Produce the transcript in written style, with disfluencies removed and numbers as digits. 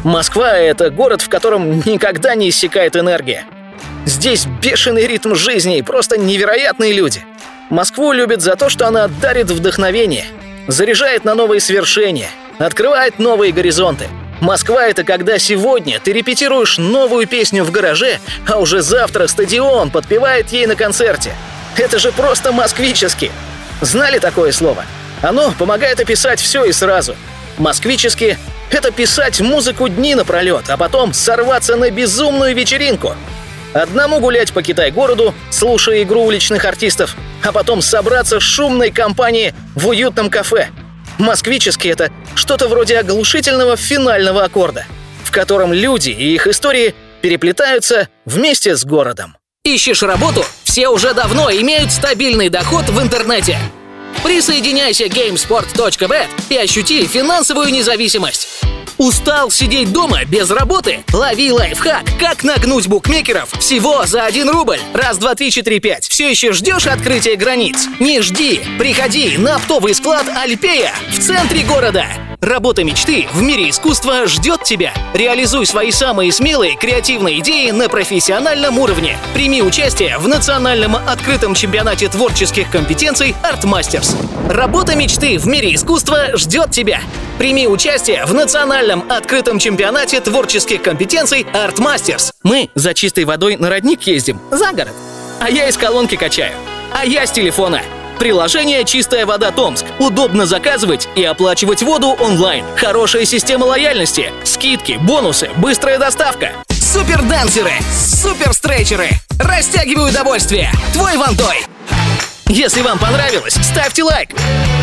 Москва — это город, в котором никогда не иссякает энергия. Здесь бешеный ритм жизни и просто невероятные люди. Москву любят за то, что она дарит вдохновение, заряжает на новые свершения, открывает новые горизонты. Москва — это когда сегодня ты репетируешь новую песню в гараже, а уже завтра стадион подпевает ей на концерте. Это же просто москвически. Знали такое слово? Оно помогает описать все и сразу. Москвически — это писать музыку дни напролет, а потом сорваться на безумную вечеринку. Одному гулять по Китай-городу, слушая игру уличных артистов, а потом собраться с шумной компанией в уютном кафе. Москвически — это что-то вроде оглушительного финального аккорда, в котором люди и их истории переплетаются вместе с городом. Ищешь работу? Все уже давно имеют стабильный доход в интернете. Присоединяйся к gamesport.bet и ощути финансовую независимость. Устал сидеть дома без работы? Лови лайфхак, как нагнуть букмекеров всего за 1 рубль. Раз, два, три, четыре, пять. Все еще ждешь открытия границ? Не жди! Приходи на оптовый склад Альпея в центре города. Работа мечты в мире искусства ждет тебя. Реализуй свои самые смелые креативные идеи на профессиональном уровне. Прими участие в национальном открытом чемпионате творческих компетенций Artmasters. Работа мечты в мире искусства ждет тебя. Прими участие в национальном открытом чемпионате творческих компетенций Artmasters. Мы за чистой водой на родник ездим, за город. А я из колонки качаю. А я с телефона. Приложение «Чистая вода Томск». Удобно заказывать и оплачивать воду онлайн. Хорошая система лояльности, скидки, бонусы, быстрая доставка. Супердансеры, суперстречеры. Растягивай удовольствие. Твой Вантой. Если вам понравилось, ставьте лайк.